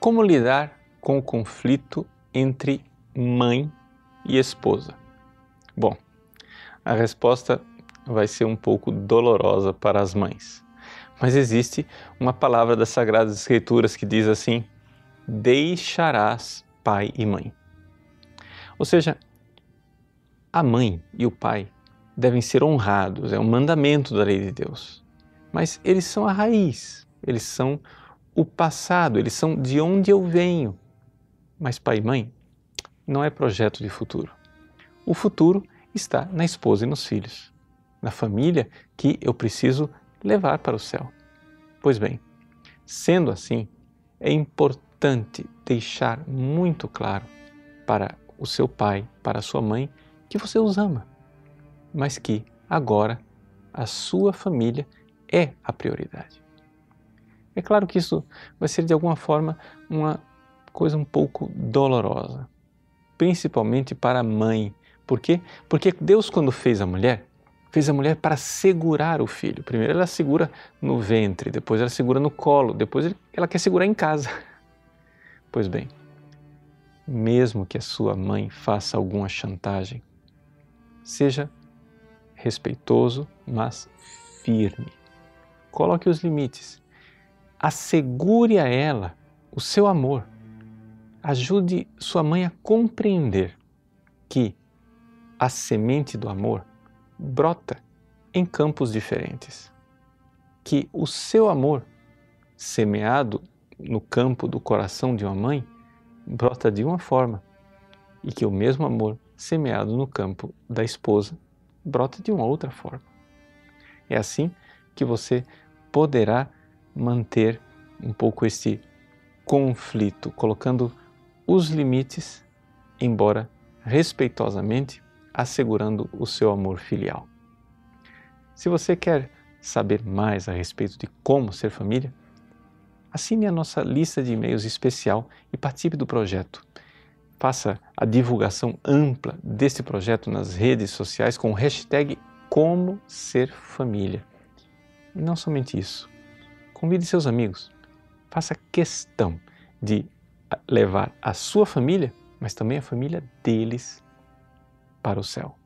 Como lidar com o conflito entre mãe e esposa? Bom, a resposta vai ser um pouco dolorosa para as mães. Mas existe uma palavra das Sagradas Escrituras que diz assim: deixarás pai e mãe. Ou seja, a mãe e o pai devem ser honrados, é um mandamento da lei de Deus. Mas eles são a raiz, eles são o passado, eles são de onde eu venho. Mas pai e mãe não é projeto de futuro. O futuro está na esposa e nos filhos, na família que eu preciso levar para o céu. Pois bem, sendo assim, é importante deixar muito claro para o seu pai, para a sua mãe, que você os ama, mas que agora a sua família é a prioridade. É claro que isso vai ser de alguma forma uma coisa um pouco dolorosa, principalmente para a mãe. Por quê? Porque Deus, quando fez a mulher para segurar o filho. Primeiro ela segura no ventre, depois ela segura no colo, depois ela quer segurar em casa. Pois bem, mesmo que a sua mãe faça alguma chantagem, seja respeitoso, mas firme. Coloque os limites. Assegure a ela o seu amor. Ajude sua mãe a compreender que a semente do amor brota em campos diferentes. Que o seu amor, semeado no campo do coração de uma mãe, brota de uma forma e que o mesmo amor, semeado no campo da esposa, brota de uma outra forma. É assim que você poderá manter um pouco este conflito, colocando os limites, embora respeitosamente, assegurando o seu amor filial. Se você quer saber mais a respeito de como ser família, assine a nossa lista de e-mails especial e participe do projeto. Faça a divulgação ampla deste projeto nas redes sociais com o hashtag Como Ser Família. E não somente isso, convide seus amigos. Faça questão de levar a sua família, mas também a família deles para o céu.